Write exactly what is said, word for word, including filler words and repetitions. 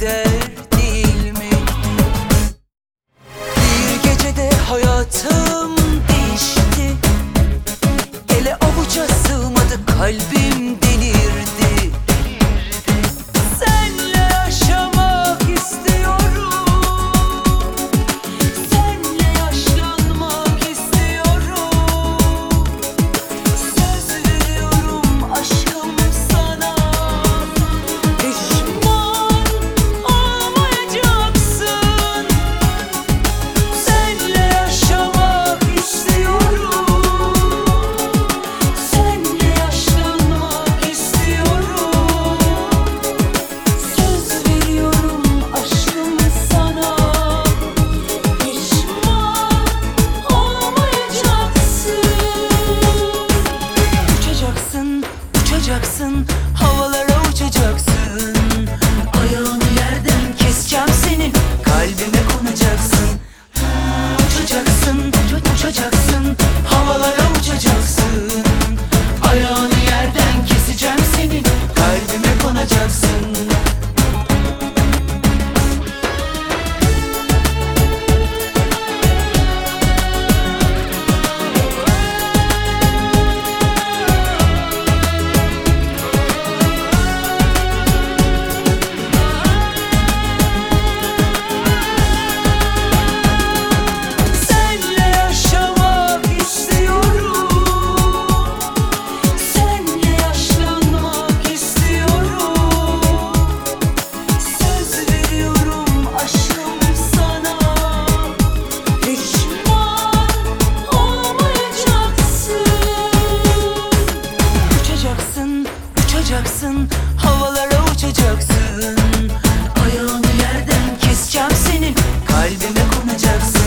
gider değil mi? Bir gecede hayatım değişti. Ele avuca sığmadı, kalbim delirdi. Senle yaşamak istiyorum, senle yaşlanmak istiyorum. Söz veriyorum aşkım sana, pişman olmayacaksın. Senle yaşamak istiyorum, senle yaşlanmak istiyorum. Söz veriyorum aşkım sana, pişman olmayacaksın. Uçacaksın, uçacaksın, havalara uçacaksın. Ayağını yerden keseceğim senin, kalbime konacaksın. Uçacaksın, uçacaksın, havalara uçacaksın. Ayağını yerden keseceğim senin, kalbime konacaksın. Senle yaşamak istiyorum, senle yaşlanmak istiyorum. Söz veriyorum aşkım sana, pişman olmayacaksın. Uçacaksın, uçacaksın, havalara uçacaksın. Ayağını yerden keseceğim senin, kalbime konacaksın.